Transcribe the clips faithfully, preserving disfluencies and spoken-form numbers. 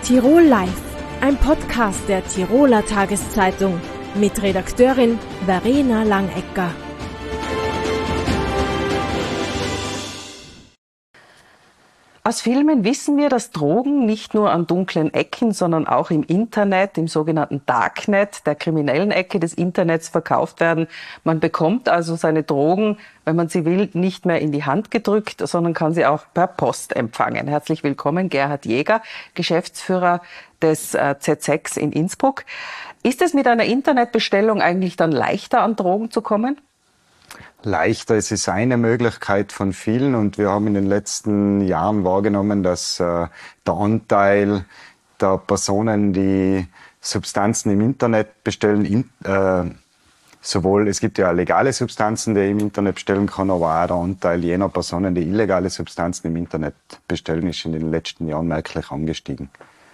Tirol Live, ein Podcast der Tiroler Tageszeitung mit Redakteurin Verena Langecker. Aus Filmen wissen wir, dass Drogen nicht nur an dunklen Ecken, sondern auch im Internet, im sogenannten Darknet, der kriminellen Ecke des Internets verkauft werden. Man bekommt also seine Drogen, wenn man sie will, nicht mehr in die Hand gedrückt, sondern kann sie auch per Post empfangen. Herzlich willkommen, Gerhard Jäger, Geschäftsführer des äh, Z sechs in Innsbruck. Ist es mit einer Internetbestellung eigentlich dann leichter, an Drogen zu kommen? Leichter, es ist eine Möglichkeit von vielen und wir haben in den letzten Jahren wahrgenommen, dass äh, der Anteil der Personen, die Substanzen im Internet bestellen, in, äh, sowohl, es gibt ja legale Substanzen, die ich im Internet bestellen kann, aber auch der Anteil jener Personen, die illegale Substanzen im Internet bestellen, ist in den letzten Jahren merklich angestiegen.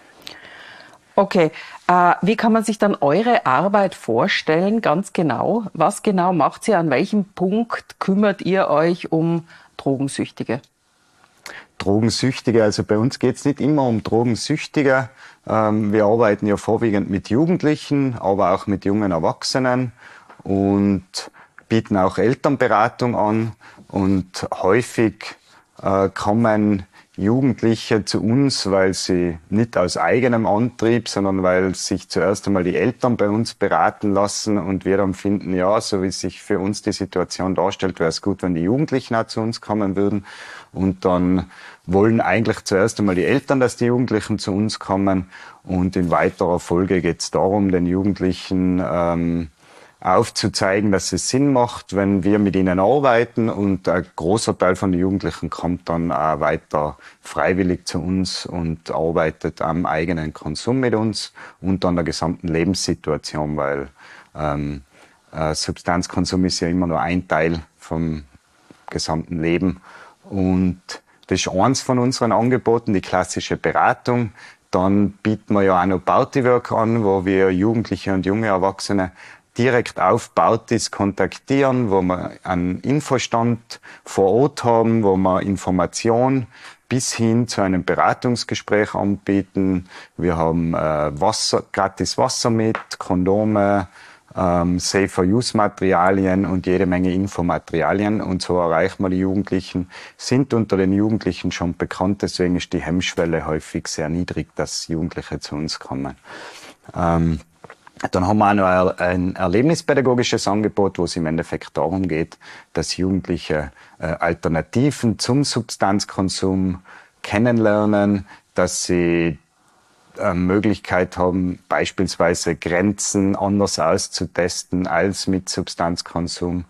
Okay, äh, wie kann man sich dann eure Arbeit vorstellen, ganz genau? Was genau macht ihr? An welchem Punkt kümmert ihr euch um Drogensüchtige? Drogensüchtige, also bei uns geht es nicht immer um Drogensüchtige. Ähm, wir arbeiten ja vorwiegend mit Jugendlichen, aber auch mit jungen Erwachsenen und bieten auch Elternberatung an. Und häufig äh, kommen Jugendliche zu uns, weil sie nicht aus eigenem Antrieb, sondern weil sich zuerst einmal die Eltern bei uns beraten lassen und wir dann finden, ja, so wie sich für uns die Situation darstellt, wäre es gut, wenn die Jugendlichen auch zu uns kommen würden. Und dann wollen eigentlich zuerst einmal die Eltern, dass die Jugendlichen zu uns kommen. Und in weiterer Folge geht es darum, den Jugendlichen ähm, aufzuzeigen, dass es Sinn macht, wenn wir mit ihnen arbeiten, und ein großer Teil von den Jugendlichen kommt dann auch weiter freiwillig zu uns und arbeitet am eigenen Konsum mit uns und an der gesamten Lebenssituation, weil ähm, äh, Substanzkonsum ist ja immer nur ein Teil vom gesamten Leben, und das ist eins von unseren Angeboten, die klassische Beratung. Dann bieten wir ja auch noch Partywork an, wo wir Jugendliche und junge Erwachsene direkt auf Partys kontaktieren, wo wir einen Infostand vor Ort haben, wo wir Information bis hin zu einem Beratungsgespräch anbieten. Wir haben äh, Wasser, gratis Wasser mit, Kondome, ähm, Safer-Use-Materialien und jede Menge Infomaterialien. Und so erreichen wir die Jugendlichen, sind unter den Jugendlichen schon bekannt. Deswegen ist die Hemmschwelle häufig sehr niedrig, dass Jugendliche zu uns kommen. Ähm, Dann haben wir auch noch ein erlebnispädagogisches Angebot, wo es im Endeffekt darum geht, dass Jugendliche äh, Alternativen zum Substanzkonsum kennenlernen, dass sie äh, Möglichkeit haben, beispielsweise Grenzen anders auszutesten als mit Substanzkonsum.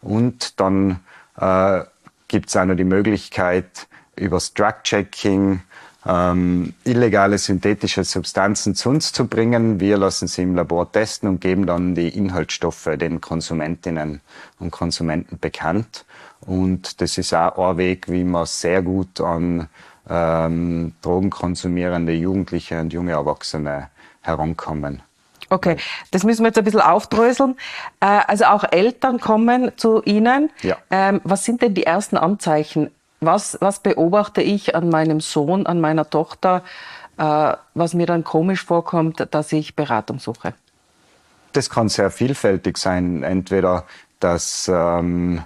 Und dann äh, gibt es auch noch die Möglichkeit, über das Drug-Checking Ähm, illegale synthetische Substanzen zu uns zu bringen. Wir lassen sie im Labor testen und geben dann die Inhaltsstoffe den Konsumentinnen und Konsumenten bekannt. Und das ist auch ein Weg, wie man sehr gut an ähm, drogenkonsumierende Jugendliche und junge Erwachsene herankommen. Okay, das müssen wir jetzt ein bisschen aufdröseln. Äh, also auch Eltern kommen zu Ihnen. Ja. Ähm, was sind denn die ersten Anzeichen? Was, was beobachte ich an meinem Sohn, an meiner Tochter, äh, was mir dann komisch vorkommt, dass ich Beratung suche? Das kann sehr vielfältig sein. Entweder, dass ähm,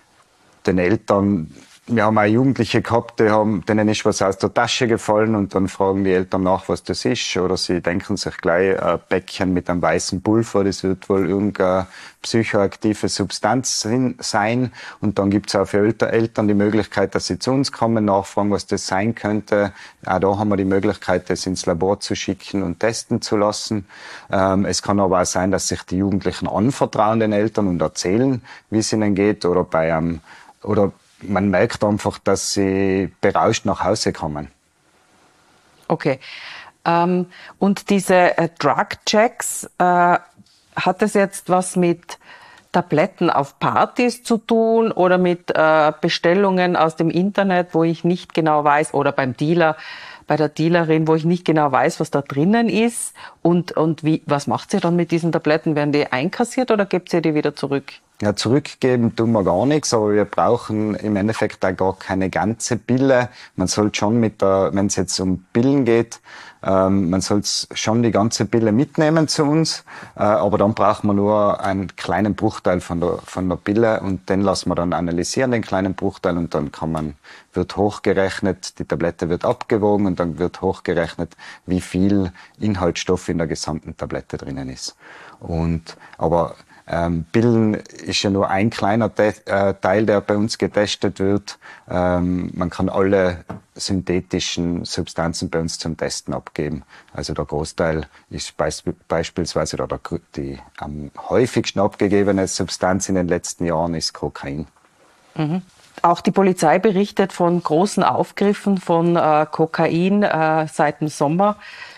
den Eltern, wir haben auch Jugendliche gehabt, die haben, denen ist was aus der Tasche gefallen und dann fragen die Eltern nach, was das ist. Oder sie denken sich gleich, ein Päckchen mit einem weißen Pulver, das wird wohl irgendeine psychoaktive Substanz sein. Und dann gibt es auch für Eltern die Möglichkeit, dass sie zu uns kommen, nachfragen, was das sein könnte. Auch da haben wir die Möglichkeit, das ins Labor zu schicken und testen zu lassen. Ähm, es kann aber auch sein, dass sich die Jugendlichen anvertrauen den Eltern und erzählen, wie es ihnen geht. Oder bei einem, oder man merkt einfach, dass sie berauscht nach Hause kommen. Okay. Ähm, und diese äh, Drug-Checks, äh, hat das jetzt was mit Tabletten auf Partys zu tun oder mit äh, Bestellungen aus dem Internet, wo ich nicht genau weiß, oder beim Dealer, bei der Dealerin, wo ich nicht genau weiß, was da drinnen ist? Und, und wie, was macht sie dann mit diesen Tabletten? Werden die einkassiert oder gibt sie die wieder zurück? Ja, zurückgeben tun wir gar nichts, aber wir brauchen im Endeffekt auch gar keine ganze Pille. Man soll schon mit der, wenn es jetzt um Pillen geht, ähm, man soll schon die ganze Pille mitnehmen zu uns, äh, aber dann braucht man nur einen kleinen Bruchteil von der, von der Pille und den lassen wir dann analysieren, den kleinen Bruchteil, und dann kann man, wird hochgerechnet, die Tablette wird abgewogen und dann wird hochgerechnet, wie viel Inhaltsstoff in der gesamten Tablette drinnen ist. Und, aber Ähm, Pillen ist ja nur ein kleiner Te äh, Teil, der bei uns getestet wird. Ähm, man kann alle synthetischen Substanzen bei uns zum Testen abgeben. Also der Großteil ist beisp beispielsweise, oder der, die am häufigsten abgegebene Substanz in den letzten Jahren ist Kokain. Mhm. Auch die Polizei berichtet von großen Aufgriffen von äh, Kokain äh, seit dem Sommer.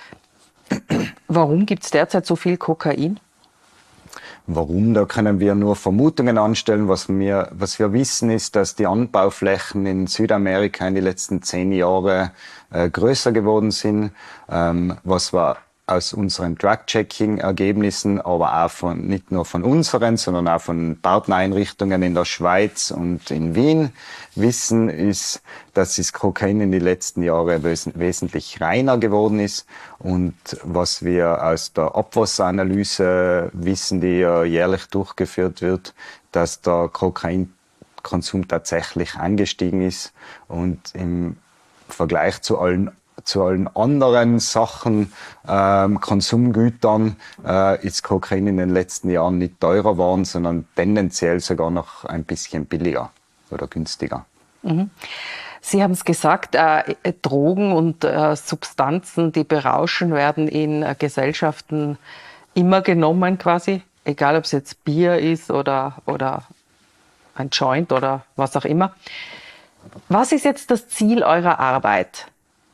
Warum gibt es derzeit so viel Kokain? Warum? Da können wir nur Vermutungen anstellen. Was wir, was wir wissen, ist, dass die Anbauflächen in Südamerika in den letzten zehn Jahren äh, größer geworden sind. Ähm, was wir aus unseren Drug-Checking-Ergebnissen, aber auch von, nicht nur von unseren, sondern auch von Partnereinrichtungen in der Schweiz und in Wien wissen, ist, dass das Kokain in den letzten Jahren wes wesentlich reiner geworden ist. Und was wir aus der Abwasseranalyse wissen, die ja jährlich durchgeführt wird, dass der Kokainkonsum tatsächlich angestiegen ist und im Vergleich zu allen zu allen anderen Sachen, ähm, Konsumgütern, äh, ist Kokain in den letzten Jahren nicht teurer geworden, sondern tendenziell sogar noch ein bisschen billiger oder günstiger. Mhm. Sie haben es gesagt, äh, Drogen und äh, Substanzen, die berauschen, werden in äh, Gesellschaften immer genommen quasi, egal ob es jetzt Bier ist oder, oder ein Joint oder was auch immer. Was ist jetzt das Ziel eurer Arbeit?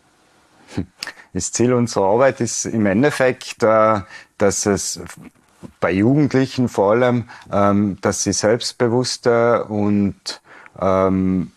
Das Ziel unserer Arbeit ist im Endeffekt, äh, dass es bei Jugendlichen vor allem, ähm, dass sie selbstbewusste und ähm,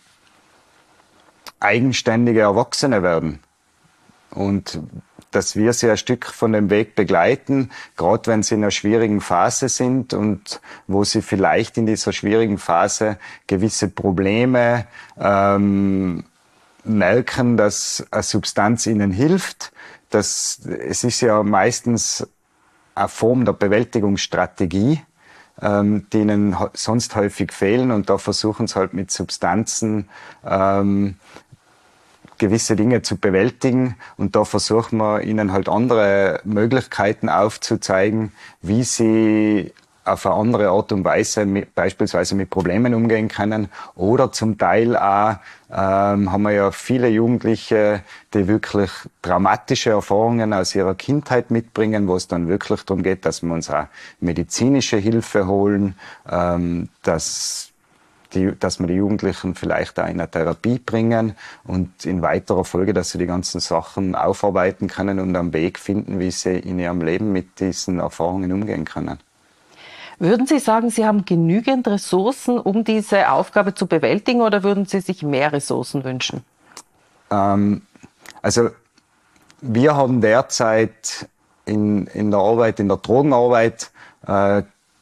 eigenständige Erwachsene werden. Und dass wir sie ein Stück von dem Weg begleiten, gerade wenn sie in einer schwierigen Phase sind und wo sie vielleicht in dieser schwierigen Phase gewisse Probleme ähm, merken, dass eine Substanz ihnen hilft. Das, es ist ja meistens eine Form der Bewältigungsstrategie, ähm, die ihnen sonst häufig fehlen, und da versuchen sie halt mit Substanzen ähm, gewisse Dinge zu bewältigen, und da versuchen wir ihnen halt andere Möglichkeiten aufzuzeigen, wie sie auf eine andere Art und Weise mit, beispielsweise mit Problemen umgehen können. Oder zum Teil auch ähm, haben wir ja viele Jugendliche, die wirklich dramatische Erfahrungen aus ihrer Kindheit mitbringen, wo es dann wirklich darum geht, dass wir uns auch medizinische Hilfe holen, ähm, dass Die, dass wir die Jugendlichen vielleicht auch in eine Therapie bringen und in weiterer Folge, dass sie die ganzen Sachen aufarbeiten können und einen Weg finden, wie sie in ihrem Leben mit diesen Erfahrungen umgehen können. Würden Sie sagen, Sie haben genügend Ressourcen, um diese Aufgabe zu bewältigen, oder würden Sie sich mehr Ressourcen wünschen? Ähm, also wir haben derzeit in, in der Arbeit, in der Drogenarbeit äh,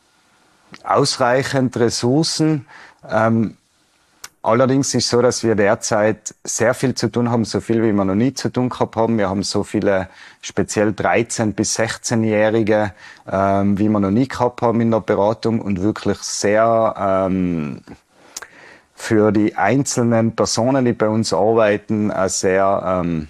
ausreichend Ressourcen. Ähm, allerdings ist es so, dass wir derzeit sehr viel zu tun haben, so viel wie wir noch nie zu tun gehabt haben. Wir haben so viele speziell dreizehn- bis sechzehnjährige, ähm, wie wir noch nie gehabt haben in der Beratung, und wirklich sehr ähm, für die einzelnen Personen, die bei uns arbeiten, eine sehr ähm,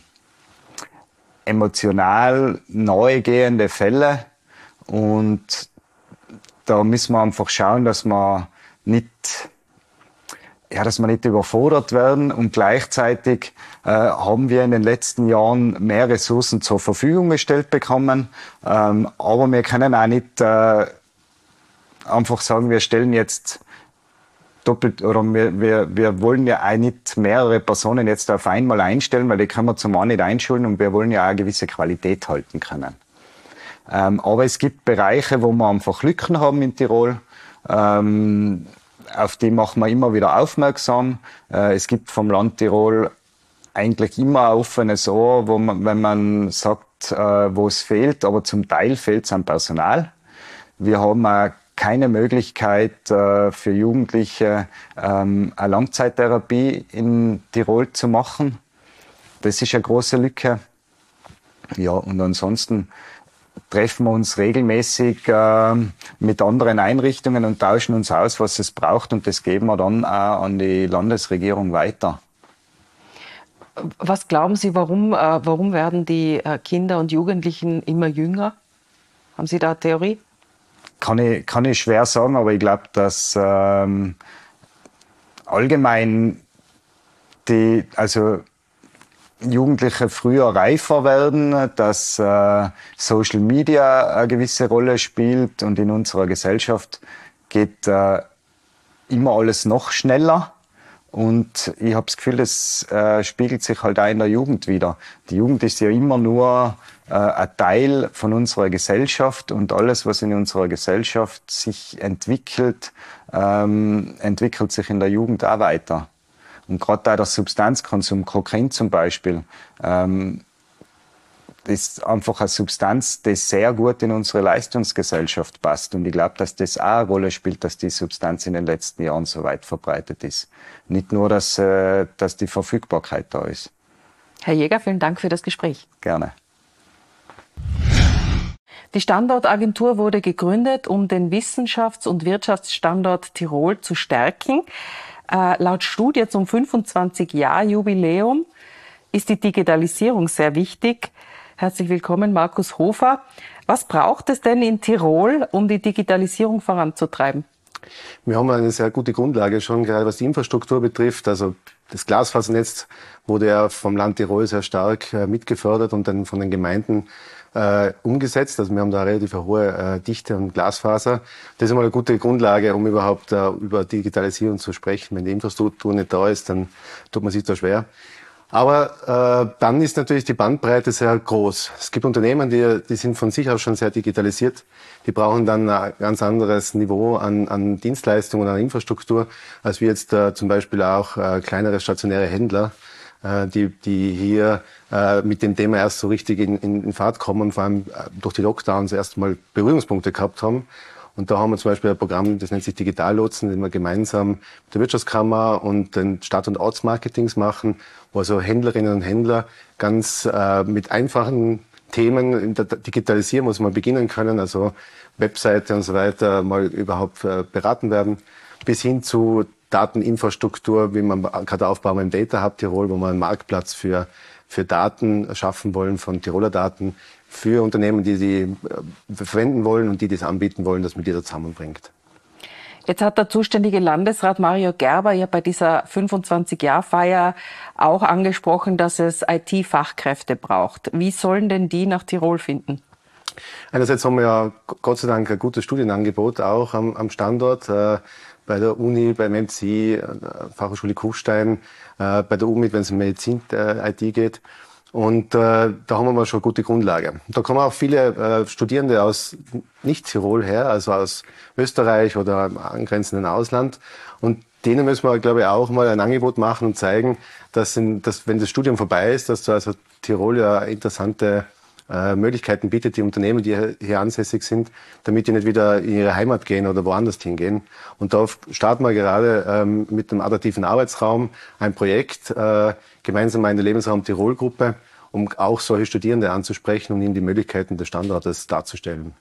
emotional neugehende Fälle. Und da müssen wir einfach schauen, dass wir nicht ja, dass wir nicht überfordert werden, und gleichzeitig äh, haben wir in den letzten Jahren mehr Ressourcen zur Verfügung gestellt bekommen, ähm, aber wir können auch nicht äh, einfach sagen, wir stellen jetzt doppelt, oder wir, wir, wir wollen ja auch nicht mehrere Personen jetzt auf einmal einstellen, weil die können wir zum einen nicht einschulen, und wir wollen ja auch eine gewisse Qualität halten können. Ähm, aber es gibt Bereiche, wo wir einfach Lücken haben in Tirol. Ähm, Auf die machen wir immer wieder aufmerksam. Äh, es gibt vom Land Tirol eigentlich immer ein offenes Ohr, wo man, wenn man sagt, äh, wo es fehlt, aber zum Teil fehlt es an Personal. Wir haben auch keine Möglichkeit äh, für Jugendliche, ähm, eine Langzeittherapie in Tirol zu machen. Das ist eine große Lücke. Ja, und ansonsten treffen wir uns regelmäßig äh, mit anderen Einrichtungen und tauschen uns aus, was es braucht. Und das geben wir dann auch an die Landesregierung weiter. Was glauben Sie, warum, äh, warum werden die äh, Kinder und Jugendlichen immer jünger? Haben Sie da eine Theorie? Kann ich, kann ich schwer sagen, aber ich glaube, dass ähm, allgemein die, also Jugendliche früher reifer werden, dass äh, Social Media eine gewisse Rolle spielt und in unserer Gesellschaft geht äh, immer alles noch schneller. Und ich habe das Gefühl, das äh, spiegelt sich halt auch in der Jugend wieder. Die Jugend ist ja immer nur äh, ein Teil von unserer Gesellschaft und alles, was in unserer Gesellschaft sich entwickelt, ähm, entwickelt sich in der Jugend auch weiter. Und gerade auch der Substanzkonsum, Kokain zum Beispiel, ähm, ist einfach eine Substanz, die sehr gut in unsere Leistungsgesellschaft passt. Und ich glaube, dass das auch eine Rolle spielt, dass die Substanz in den letzten Jahren so weit verbreitet ist. Nicht nur, dass, äh, dass die Verfügbarkeit da ist. Herr Jäger, vielen Dank für das Gespräch. Gerne. Die Standortagentur wurde gegründet, um den Wissenschafts- und Wirtschaftsstandort Tirol zu stärken. Äh, laut Studie zum fünfundzwanzig-Jahr-Jubiläum ist die Digitalisierung sehr wichtig. Herzlich willkommen, Markus Hofer. Was braucht es denn in Tirol, um die Digitalisierung voranzutreiben? Wir haben eine sehr gute Grundlage schon, gerade was die Infrastruktur betrifft. Also das Glasfasernetz wurde ja vom Land Tirol sehr stark äh, mitgefördert und dann von den Gemeinden äh, umgesetzt. Also wir haben da eine relativ hohe äh, Dichte an Glasfaser. Das ist einmal eine gute Grundlage, um überhaupt äh, über Digitalisierung zu sprechen. Wenn die Infrastruktur nicht da ist, dann tut man sich da schwer. Aber äh, dann ist natürlich die Bandbreite sehr groß. Es gibt Unternehmen, die, die sind von sich aus schon sehr digitalisiert. Die brauchen dann ein ganz anderes Niveau an, an Dienstleistungen, an Infrastruktur, als wir jetzt äh, zum Beispiel auch äh, kleinere stationäre Händler, äh, die, die hier äh, mit dem Thema erst so richtig in, in, in Fahrt kommen und vor allem äh, durch die Lockdowns erst mal Berührungspunkte gehabt haben. Und da haben wir zum Beispiel ein Programm, das nennt sich Digitallotsen, den wir gemeinsam mit der Wirtschaftskammer und den Stadt- und Ortsmarketings machen, wo also Händlerinnen und Händler ganz äh, mit einfachen Themen in der Digitalisierung, muss man beginnen können, also Webseite und so weiter, mal überhaupt äh, beraten werden, bis hin zu Dateninfrastruktur, wie man gerade aufbauen im Data Hub Tirol, wo wir einen Marktplatz für, für Daten schaffen wollen, von Tiroler Daten, für Unternehmen, die sie äh, verwenden wollen und die das anbieten wollen, dass man die da zusammenbringt. Jetzt hat der zuständige Landesrat Mario Gerber ja bei dieser fünfundzwanzig-Jahr-Feier auch angesprochen, dass es I T-Fachkräfte braucht. Wie sollen denn die nach Tirol finden? Einerseits haben wir ja Gott sei Dank ein gutes Studienangebot auch am, am Standort, äh, bei der Uni, beim M C, äh, Fachhochschule Kufstein, äh, bei der U M I T, wenn es um Medizin-I T geht. Und äh, da haben wir mal schon eine gute Grundlage. Da kommen auch viele äh, Studierende aus Nicht-Tirol her, also aus Österreich oder im angrenzenden Ausland. Und denen müssen wir, glaube ich, auch mal ein Angebot machen und zeigen, dass, in, dass wenn das Studium vorbei ist, dass da also Tirol ja interessante äh, Möglichkeiten bietet, die Unternehmen, die hier, hier ansässig sind, damit die nicht wieder in ihre Heimat gehen oder woanders hingehen. Und da starten wir gerade ähm, mit einem adaptiven Arbeitsraum ein Projekt, äh, gemeinsam in der Lebensraum Tirol-Gruppe, um auch solche Studierende anzusprechen und ihnen die Möglichkeiten des Standortes darzustellen.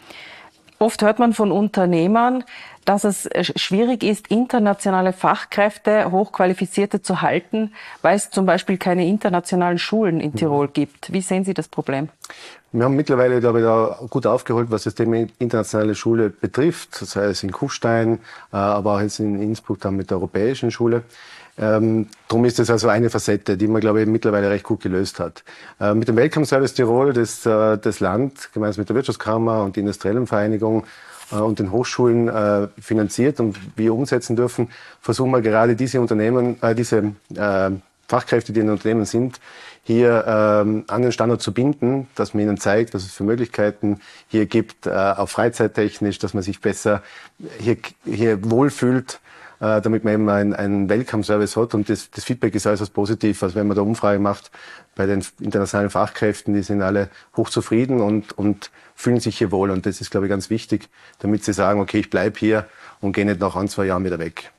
Oft hört man von Unternehmern, dass es schwierig ist, internationale Fachkräfte, Hochqualifizierte zu halten, weil es zum Beispiel keine internationalen Schulen in Tirol gibt. Wie sehen Sie das Problem? Wir haben mittlerweile, glaube ich, da gut aufgeholt, was das Thema internationale Schule betrifft, sei es in Kufstein, aber auch jetzt in Innsbruck dann mit der europäischen Schule. Ähm, darum ist das also eine Facette, die man, glaube ich, mittlerweile recht gut gelöst hat. Äh, mit dem Welcome Service Tirol, das, äh, das Land gemeinsam mit der Wirtschaftskammer und der Industriellen Vereinigung äh, und den Hochschulen äh, finanziert und wir umsetzen dürfen, versuchen wir gerade diese Unternehmen, äh, diese äh, Fachkräfte, die in den Unternehmen sind, hier ähm, an den Standort zu binden, dass man ihnen zeigt, was es für Möglichkeiten hier gibt, äh, auch freizeittechnisch, dass man sich besser hier, hier wohlfühlt. äh, damit man eben einen, einen Welcome-Service hat. Und das, das Feedback ist äußerst positiv. Also wenn man da Umfrage macht bei den internationalen Fachkräften, die sind alle hochzufrieden und, und fühlen sich hier wohl. Und das ist, glaube ich, ganz wichtig, damit sie sagen, okay, ich bleibe hier und gehe nicht nach ein, zwei Jahren wieder weg.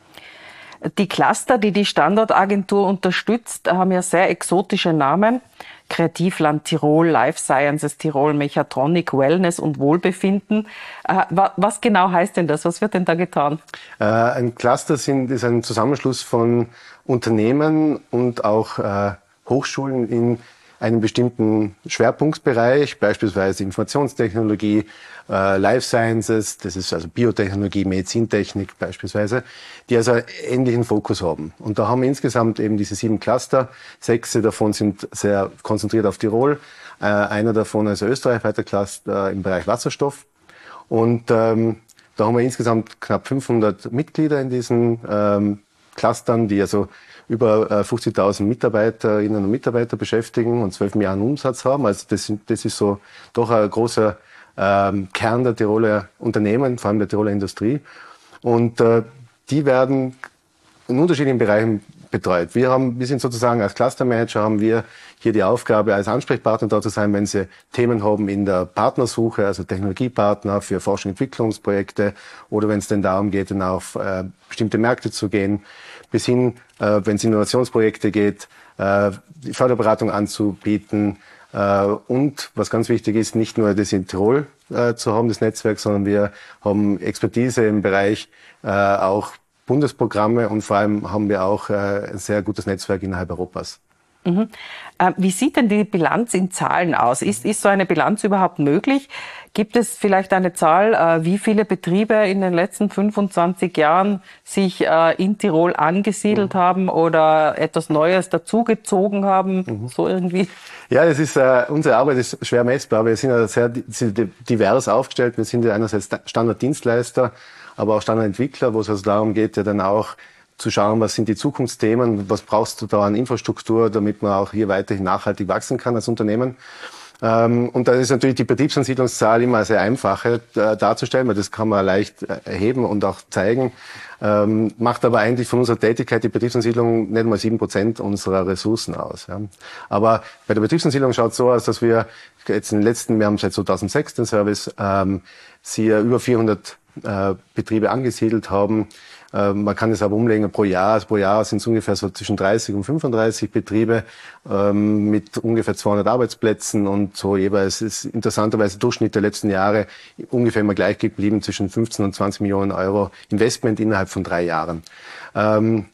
Die Cluster, die die Standortagentur unterstützt, haben ja sehr exotische Namen. Kreativland Tirol, Life Sciences Tirol, Mechatronic, Wellness und Wohlbefinden. Äh, was genau heißt denn das? Was wird denn da getan? Äh, ein Cluster sind, ist ein Zusammenschluss von Unternehmen und auch äh, Hochschulen in einem bestimmten Schwerpunktbereich, beispielsweise Informationstechnologie, äh, Life Sciences, das ist also Biotechnologie, Medizintechnik beispielsweise, die also einen ähnlichen Fokus haben. Und da haben wir insgesamt eben diese sieben Cluster. Sechs davon sind sehr konzentriert auf Tirol. Äh, einer davon ist ein österreichweiter Cluster im Bereich Wasserstoff. Und ähm, da haben wir insgesamt knapp fünfhundert Mitglieder in diesen ähm, Clustern, die also über fünfzigtausend Mitarbeiterinnen und Mitarbeiter beschäftigen und zwölf Milliarden Umsatz haben. Also das, das ist so doch ein großer ähm, Kern der Tiroler Unternehmen, vor allem der Tiroler Industrie. Und äh, die werden in unterschiedlichen Bereichen betreut. Wir haben, wir sind sozusagen als Clustermanager, haben wir hier die Aufgabe, als Ansprechpartner da zu sein, wenn Sie Themen haben in der Partnersuche, also Technologiepartner für Forschung und Entwicklungsprojekte, oder wenn es denn darum geht, dann auf äh, bestimmte Märkte zu gehen, bis hin, äh, wenn es Innovationsprojekte geht, äh, die Förderberatung anzubieten. Äh, und was ganz wichtig ist, nicht nur das in Tirol äh, zu haben, das Netzwerk, sondern wir haben Expertise im Bereich äh, auch Bundesprogramme und vor allem haben wir auch äh, ein sehr gutes Netzwerk innerhalb Europas. Mhm. Äh, wie sieht denn die Bilanz in Zahlen aus? Ist, ist so eine Bilanz überhaupt möglich? Gibt es vielleicht eine Zahl, äh, wie viele Betriebe in den letzten fünfundzwanzig Jahren sich äh, in Tirol angesiedelt mhm. haben oder etwas Neues dazugezogen haben? Mhm. So irgendwie? Ja, es ist, äh, unsere Arbeit ist schwer messbar. Wir sind ja sehr divers aufgestellt. Wir sind ja einerseits Standarddienstleister, aber auch Standardentwickler, wo es also darum geht, ja dann auch zu schauen, was sind die Zukunftsthemen, was brauchst du da an Infrastruktur, damit man auch hier weiterhin nachhaltig wachsen kann als Unternehmen. Ähm, und da ist natürlich die Betriebsansiedlungszahl immer sehr einfach äh, darzustellen, weil das kann man leicht erheben und auch zeigen. Ähm, macht aber eigentlich von unserer Tätigkeit die Betriebsansiedlung nicht mal sieben Prozent unserer Ressourcen aus. Ja. Aber bei der Betriebsansiedlung schaut es so aus, dass wir jetzt in den letzten, wir haben seit zweitausendsechs den Service, ähm, sie über vierhundert äh, Betriebe angesiedelt haben. Man kann es aber umlegen pro Jahr. Also pro Jahr sind es ungefähr so zwischen dreißig und fünfunddreißig Betriebe ähm, mit ungefähr zweihundert Arbeitsplätzen und so jeweils ist interessanterweise der Durchschnitt der letzten Jahre ungefähr immer gleich geblieben zwischen fünfzehn und zwanzig Millionen Euro Investment innerhalb von drei Jahren. Ähm,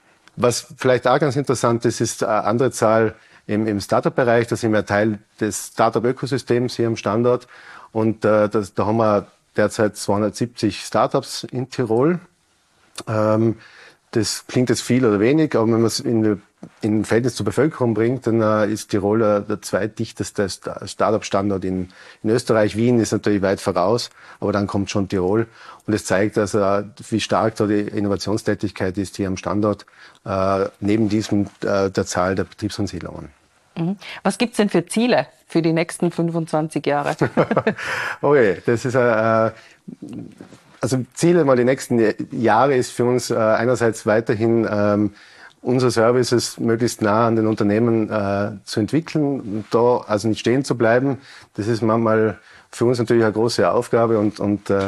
was vielleicht auch ganz interessant ist, ist eine andere Zahl im, im Startup-Bereich. Da sind wir Teil des Startup-Ökosystems hier am Standort und äh, das, da haben wir derzeit zweihundertsiebzig Startups in Tirol. Ähm, das klingt jetzt viel oder wenig, aber wenn man es in, in Verhältnis zur Bevölkerung bringt, dann äh, ist Tirol äh, der zweitdichteste Start-up-Standort in, in Österreich. Wien ist natürlich weit voraus, aber dann kommt schon Tirol. Und es zeigt also, äh, wie stark da die Innovationstätigkeit ist hier am Standort, äh, neben diesem äh, der Zahl der Betriebsansiedlungen. Mhm. Was gibt's denn für Ziele für die nächsten fünfundzwanzig Jahre? Okay, das ist äh, Also Ziele mal die nächsten Jahre ist für uns äh, einerseits weiterhin ähm, unsere Services möglichst nah an den Unternehmen äh, zu entwickeln, da also nicht stehen zu bleiben. Das ist manchmal für uns natürlich eine große Aufgabe und, und äh,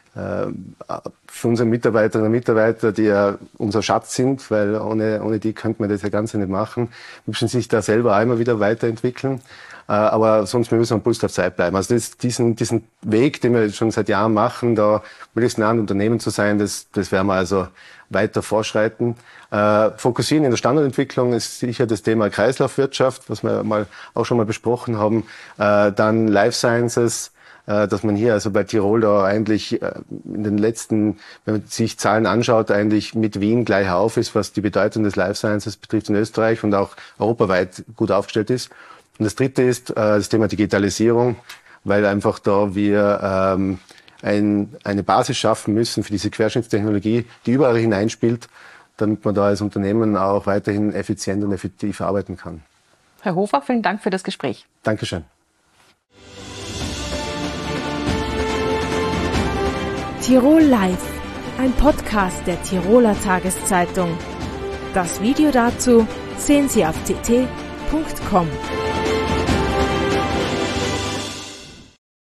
für unsere Mitarbeiterinnen und Mitarbeiter, die ja unser Schatz sind, weil ohne, ohne die könnte man das ja Ganze nicht machen, müssen sich da selber auch immer wieder weiterentwickeln. Aber sonst müssen wir am Puls auf Zeit bleiben. Also das, diesen, diesen Weg, den wir schon seit Jahren machen, da möglichst nah an Unternehmen zu sein, das, das werden wir also weiter vorschreiten. Äh, fokussieren in der Standardentwicklung ist sicher das Thema Kreislaufwirtschaft, was wir mal auch schon mal besprochen haben. Äh, dann Life Sciences, äh, dass man hier also bei Tirol da eigentlich äh, in den letzten, wenn man sich Zahlen anschaut, eigentlich mit Wien gleich auf ist, was die Bedeutung des Life Sciences betrifft in Österreich und auch europaweit gut aufgestellt ist. Und das Dritte ist äh, das Thema Digitalisierung, weil einfach da wir ähm, ein, eine Basis schaffen müssen für diese Querschnittstechnologie, die überall hineinspielt, damit man da als Unternehmen auch weiterhin effizient und effektiv arbeiten kann. Herr Hofer, vielen Dank für das Gespräch. Dankeschön. Tirol Live, ein Podcast der Tiroler Tageszeitung. Das Video dazu sehen Sie auf t t punkt com.